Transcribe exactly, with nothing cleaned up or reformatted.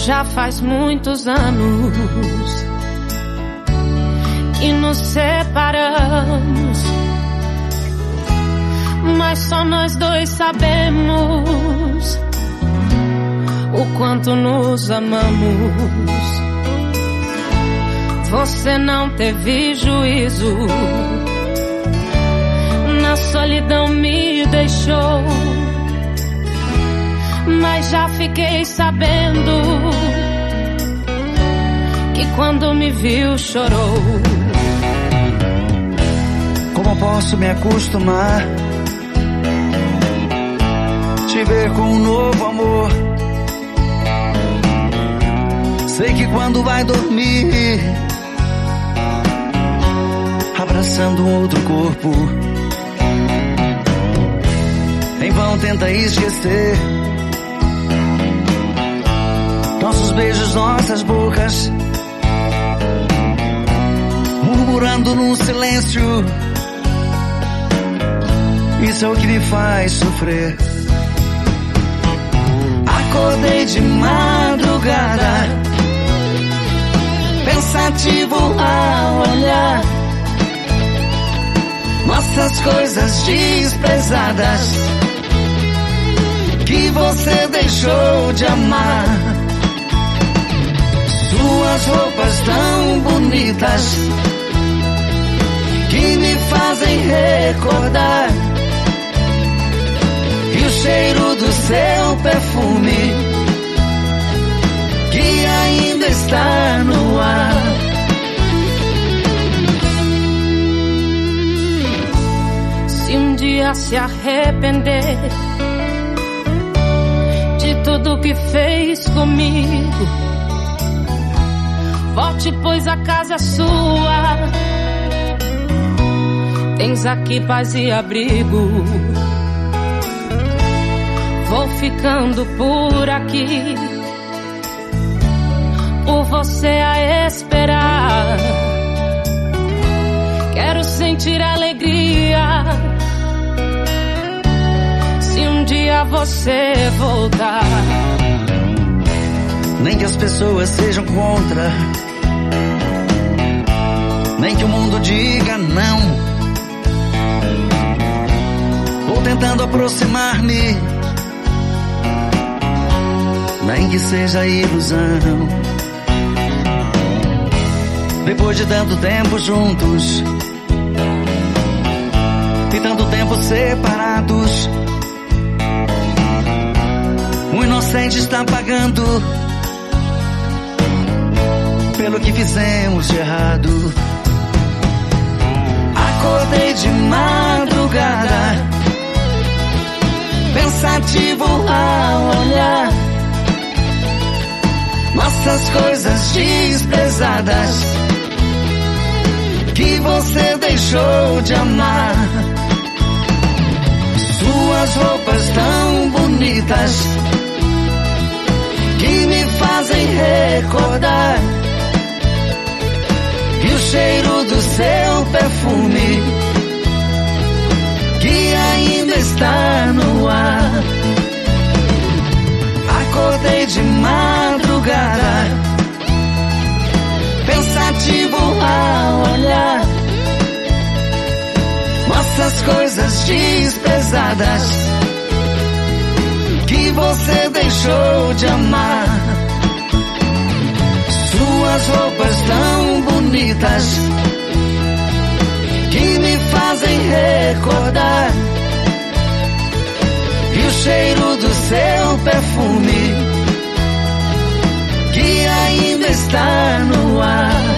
Já faz muitos anos que nos separamos, mas só nós dois sabemos o quanto nos amamos. Você não teve juízo, na solidão me deixou, mas já fiquei sabendo que quando me viu chorou. Como posso me acostumar, te ver com um novo amor? Sei que quando vai dormir, abraçando um outro corpo, em vão tenta esquecer nossos beijos, nossas bocas, murmurando no silêncio. Isso é o que me faz sofrer. Acordei de madrugada, pensativo ao olhar nossas coisas desprezadas que você deixou de amar. Suas roupas tão bonitas que me fazem recordar, e o cheiro do seu perfume que ainda está no ar. Se um dia se arrepender de tudo que fez comigo, volte, pois a casa é sua. Tens aqui paz e abrigo. Vou ficando por aqui, por você a esperar. Quero sentir alegria se um dia você voltar. Nem que as pessoas sejam contra, nem que o mundo diga não. Vou tentando aproximar-me, nem que seja ilusão. Depois de tanto tempo juntos e tanto tempo separados, o inocente está pagando pelo que fizemos de errado. Acordei de madrugada, pensativo ao olhar nossas coisas desprezadas que você deixou de amar. Suas roupas tão bonitas que me fazem recordar, e o cheiro do seu perfume que ainda está no ar. Acordei de madrugada, pensativo ao olhar nossas coisas desprezadas que você deixou de amar. Suas roupas tão bonitas que me fazem recordar, e o cheiro do seu perfume que ainda está no ar.